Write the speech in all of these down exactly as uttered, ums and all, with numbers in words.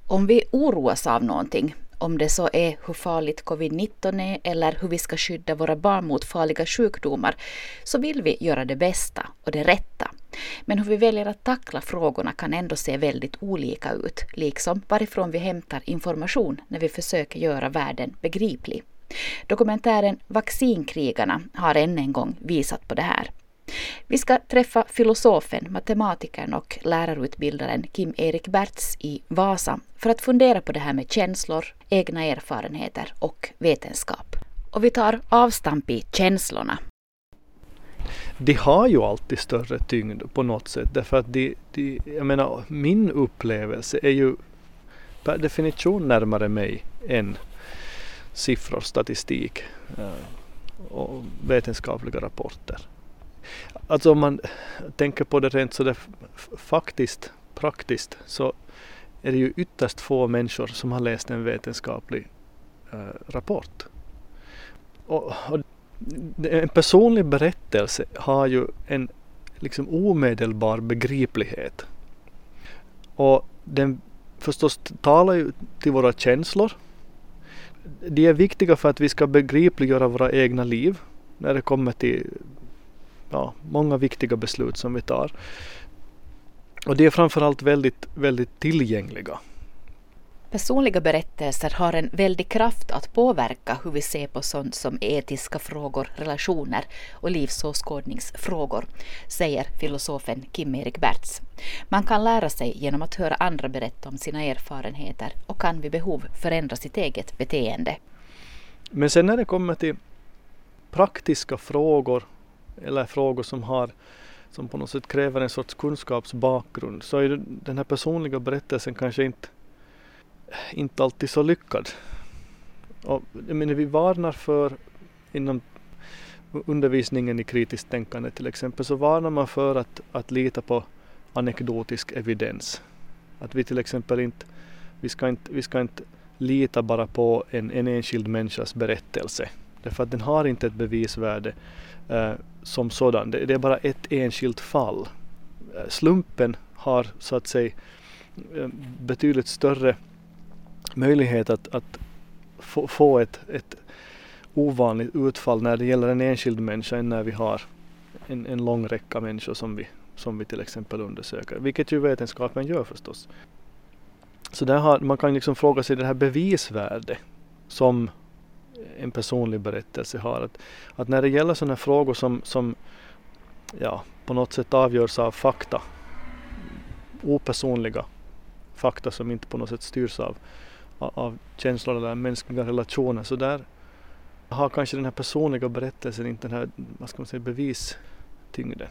Om vi oroas av någonting, om det så är hur farligt covid nitton är eller hur vi ska skydda våra barn mot farliga sjukdomar, så vill vi göra det bästa och det rätta. Men hur vi väljer att tackla frågorna kan ändå se väldigt olika ut, liksom varifrån vi hämtar information när vi försöker göra världen begriplig. Dokumentären Vaccinkrigarna har än en gång visat på det här. Vi ska träffa filosofen, matematikern och lärarutbildaren Kim-Erik Bertz i Vasa för att fundera på det här med känslor, egna erfarenheter och vetenskap. Och vi tar avstamp i känslorna. De har ju alltid större tyngd på något sätt, därför att de, de, jag menar, min upplevelse är ju per definition närmare mig än siffror, statistik och vetenskapliga rapporter. Alltså om man tänker på det rent så det faktiskt, praktiskt, så är det ju ytterst få människor som har läst en vetenskaplig äh, rapport. Och, och en personlig berättelse har ju en liksom omedelbar begriplighet. Och den förstås talar ju till våra känslor. De är viktiga för att vi ska begripliggöra våra egna liv när det kommer till ja, många viktiga beslut som vi tar. Och de är framförallt väldigt, väldigt tillgängliga. Personliga berättelser har en väldig kraft att påverka hur vi ser på sånt som etiska frågor, relationer och livsåskådningsfrågor, säger filosofen Kim-Erik Bertz. Man kan lära sig genom att höra andra berätta om sina erfarenheter och kan vid behov förändra sitt eget beteende. Men sen när det kommer till praktiska frågor eller frågor som har som på något sätt kräver en sorts kunskapsbakgrund, så är den här personliga berättelsen kanske inte inte alltid så lyckad. Och, jag menar, vi varnar för inom undervisningen i kritiskt tänkande till exempel, så varnar man för att, att lita på anekdotisk evidens. Att vi till exempel inte vi ska inte, vi ska inte lita bara på en, en enskild människas berättelse. Därför att den har inte ett bevisvärde eh, som sådan. Det, det är bara ett enskilt fall. Slumpen har så att säga eh, betydligt större möjlighet att, att få, få ett, ett ovanligt utfall när det gäller en enskild människa än när vi har en, en lång räcka människor som vi, som vi till exempel undersöker. Vilket ju vetenskapen gör förstås. Så där har, man kan liksom fråga sig det här bevisvärde som en personlig berättelse har. Att, att när det gäller sådana frågor som, som ja, på något sätt avgörs av fakta, opersonliga fakta som inte på något sätt styrs av av känslor eller mänskliga relationer, så där har kanske den här personliga berättelsen inte den här, vad ska man säga, bevistyngden.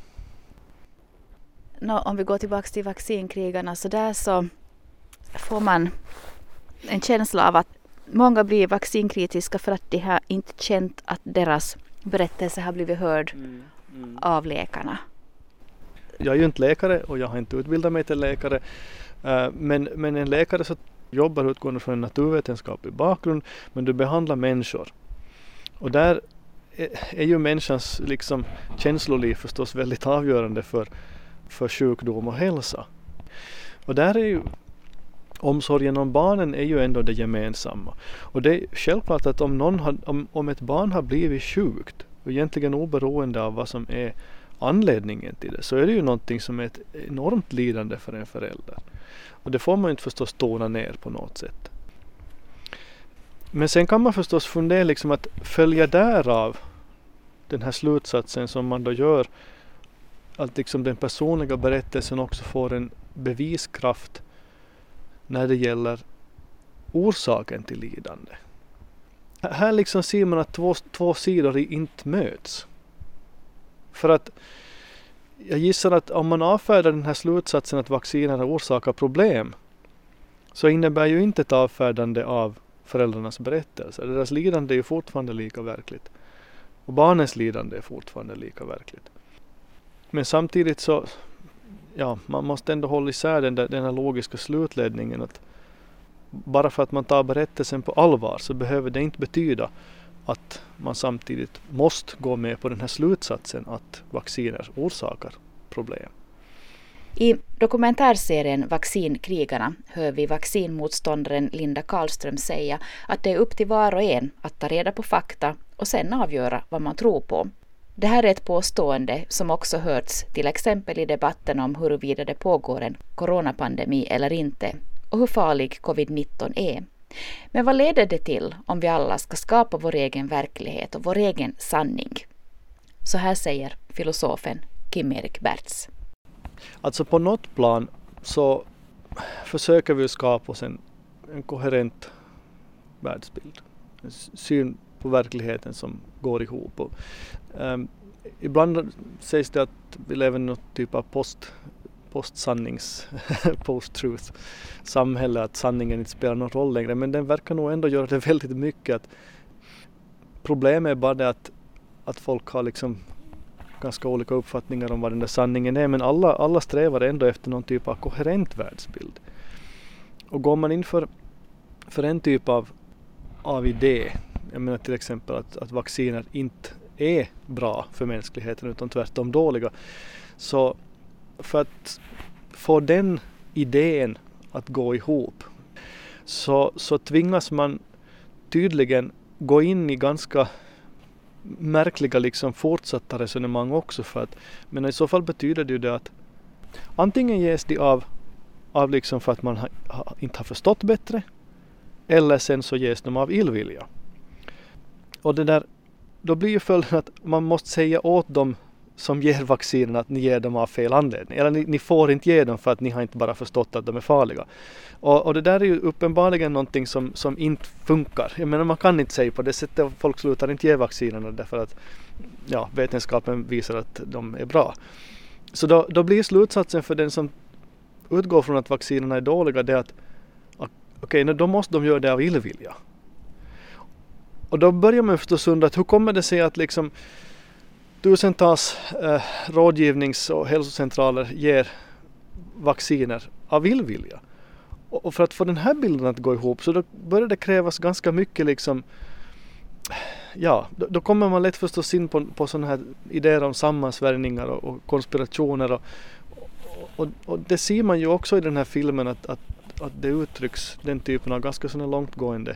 No, om vi går tillbaka till vaccinkrigarna, så där så får man en känsla av att många blir vaccinkritiska för att de har inte känt att deras berättelse har blivit hörd mm, mm. av läkarna. Jag är ju inte läkare och jag har inte utbildat mig till läkare, men, men en läkare så jobbar utgående från en naturvetenskaplig bakgrund, men du behandlar människor. Och där är, är ju människans liksom känsloliv förstås väldigt avgörande för, för sjukdom och hälsa. Och där är ju omsorgen om barnen är ju ändå det gemensamma. Och det är självklart att om, någon har, om, om ett barn har blivit sjukt, och egentligen oberoende av vad som är anledningen till det, så är det ju någonting som är ett enormt lidande för en förälder. Och det får man inte förstås tona ner på något sätt. Men sen kan man förstås fundera liksom att följa därav den här slutsatsen som man då gör, att liksom den personliga berättelsen också får en beviskraft när det gäller orsaken till lidande. Här liksom ser man att två, två sidor inte möts. För att jag gissar att om man avfärdar den här slutsatsen att vaccinerna orsakar problem, så innebär ju inte ett avfärdande av föräldrarnas berättelser. Deras lidande är ju fortfarande lika verkligt. Och barnens lidande är fortfarande lika verkligt. Men samtidigt så, ja, man måste ändå hålla isär den, där, den här logiska slutledningen att bara för att man tar berättelsen på allvar så behöver det inte betyda att man samtidigt måste gå med på den här slutsatsen att vacciner orsakar problem. I dokumentärserien Vaccinkrigarna hör vi vaccinmotståndaren Linda Karlström säga att det är upp till var och en att ta reda på fakta och sen avgöra vad man tror på. Det här är ett påstående som också hörts till exempel i debatten om huruvida det pågår en coronapandemi eller inte och hur farlig covid nitton är. Men vad leder det till om vi alla ska skapa vår egen verklighet och vår egen sanning? Så här säger filosofen Kim-Erik Bärtz. Alltså på något plan så försöker vi skapa oss en, en koherent världsbild. En syn på verkligheten som går ihop. Och, um, ibland sägs det att vi lever i något typ av post, postsannings, post-truth samhälle, att sanningen inte spelar någon roll längre. Men den verkar nog ändå göra det väldigt mycket. Att problemet är bara det att, att folk har liksom ganska olika uppfattningar om vad den där sanningen är, men alla, alla strävar ändå efter någon typ av koherent världsbild. Och går man in för, för en typ av, av idé, jag menar till exempel att, att vacciner inte är bra för mänskligheten utan tvärtom dåliga, så för att få den idén att gå ihop så, så tvingas man tydligen gå in i ganska märkliga liksom fortsatta resonemang också, för att, men i så fall betyder det ju det att antingen ges de av, av liksom för att man ha, ha, inte har förstått bättre, eller sen så ges de av illvilja. Och det där, då blir ju följden att man måste säga åt dem som ger vaccinen att ni ger dem av fel anledning. Eller ni, ni får inte ge dem för att ni har inte bara förstått att de är farliga. Och, och det där är ju uppenbarligen någonting som, som inte funkar. Jag menar, man kan inte säga på det sättet att folk slutar inte ge vaccinerna därför att ja, vetenskapen visar att de är bra. Så då, då blir slutsatsen för den som utgår från att vaccinerna är dåliga det att okej, okay, då måste de göra det av illvilja. Och då börjar man förstås undra att hur kommer det sig att liksom tusentals eh, rådgivnings- och hälsocentraler ger vacciner av illvilja. Och, och för att få den här bilden att gå ihop så då börjar det krävas ganska mycket liksom, ja, då, då kommer man lätt förstås in på, på sådana här idéer om sammansvärjningar och, och konspirationer och, och, och det ser man ju också i den här filmen att, att, att det uttrycks den typen av ganska sådana långtgående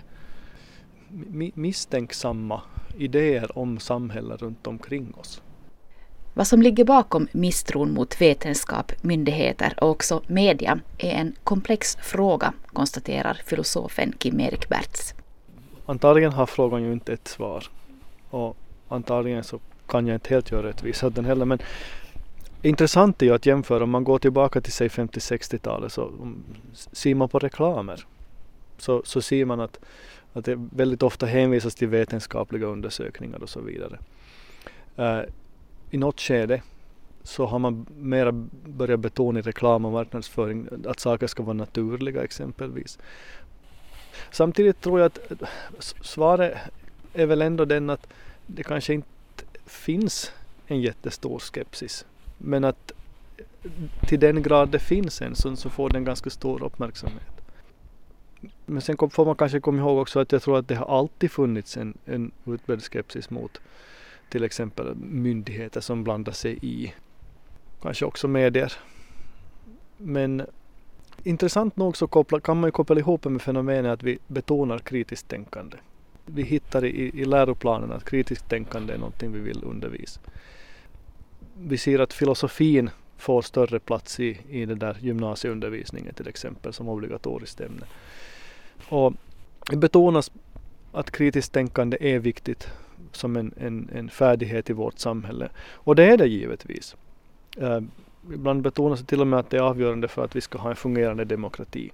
misstänksamma idéer om samhället runt omkring oss. Vad som ligger bakom misstron mot vetenskap, myndigheter och också media är en komplex fråga, konstaterar filosofen Kim-Erik Bärtz. Antagligen har frågan ju inte ett svar och antagligen så kan jag inte helt göra rättvisa åt den heller, men intressant är ju att jämföra om man går tillbaka till sig femtio-sextiotalet så om, ser man på reklamer så, så ser man att att det väldigt ofta hänvisas till vetenskapliga undersökningar och så vidare. Uh, I något skede så har man mera börjat betona i reklam och marknadsföring att saker ska vara naturliga exempelvis. Samtidigt tror jag att svaret är väl ändå den att det kanske inte finns en jättestor skepsis. Men att till den grad det finns en så, så får den ganska stor uppmärksamhet. Men sen får man kanske komma ihåg också att jag tror att det har alltid funnits en, en utbredd skepsis mot till exempel myndigheter som blandar sig i, kanske också medier. Men intressant nog så koppla, kan man ju koppla ihop med fenomenet att vi betonar kritiskt tänkande. Vi hittar i, i läroplanen att kritiskt tänkande är någonting vi vill undervisa. Vi ser att filosofin får större plats i, i den där gymnasieundervisningen till exempel som obligatoriskt ämne. Och det betonas att kritiskt tänkande är viktigt som en, en, en färdighet i vårt samhälle. Och det är det givetvis. Uh, ibland betonas det till och med att det är avgörande för att vi ska ha en fungerande demokrati.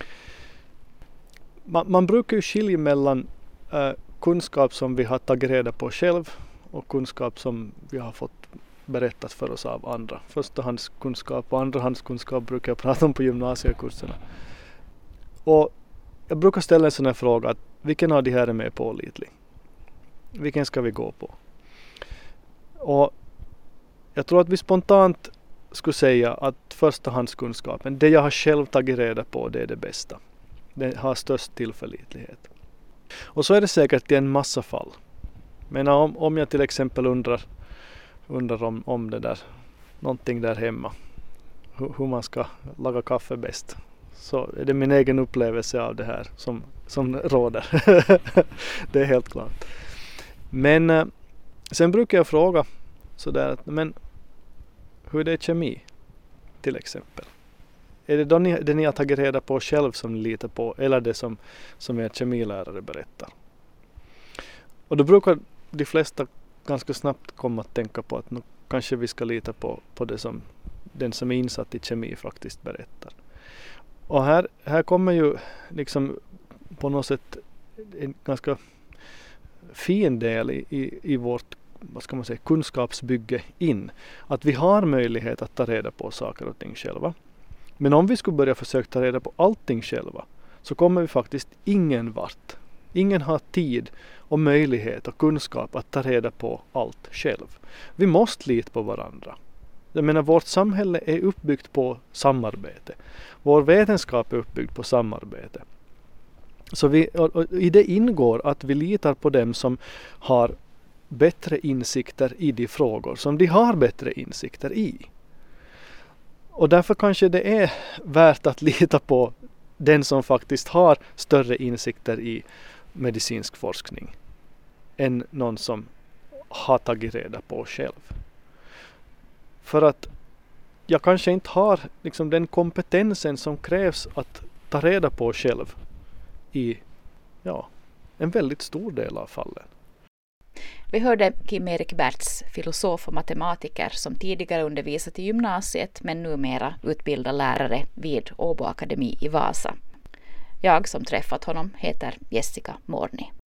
Man, man brukar ju skilja mellan uh, kunskap som vi har tagit reda på själv och kunskap som vi har fått berättat för oss av andra. Förstahandskunskap och andrahandskunskap brukar jag prata om på gymnasiekurserna. Och jag brukar ställa en sån här fråga att vilken av de här är mer pålitlig? Vilken ska vi gå på? Och jag tror att vi spontant skulle säga att förstahandskunskapen, det jag har själv tagit reda på, det är det bästa. Det har störst tillförlitlighet. Och så är det säkert i en massa fall. Men om, om jag till exempel undrar, undrar om, om det där, någonting där hemma. hur, hur man ska laga kaffe bäst. Så är det min egen upplevelse av det här som, som råder. Det är helt klart. Men eh, sen brukar jag fråga sådär att men hur är det kemi till exempel? Är det då ni, det ni har tagit reda på själv som ni litar på eller det som, som er kemilärare berättar? Och då brukar de flesta ganska snabbt komma att tänka på att nu kanske vi ska lita på, på det som den som är insatt i kemi faktiskt berättar. Och här, här kommer ju liksom på något sätt en ganska fin del i, i, i vårt vad ska man säga, kunskapsbygge in. Att vi har möjlighet att ta reda på saker och ting själva. Men om vi skulle börja försöka ta reda på allting själva så kommer vi faktiskt ingen vart. Ingen har tid och möjlighet och kunskap att ta reda på allt själv. Vi måste lita på varandra. Jag menar, vårt samhälle är uppbyggt på samarbete. Vår vetenskap är uppbyggd på samarbete. Så vi, och, och i det ingår att vi litar på dem som har bättre insikter i de frågor som de har bättre insikter i. Och därför kanske det är värt att lita på den som faktiskt har större insikter i medicinsk forskning än någon som har tagit reda på själv. För att jag kanske inte har liksom den kompetensen som krävs att ta reda på själv i ja, en väldigt stor del av fallen. Vi hörde Kim-Erik Bertz, filosof och matematiker som tidigare undervisat i gymnasiet men numera utbildar lärare vid Åbo Akademi i Vasa. Jag som träffat honom heter Jessica Morni.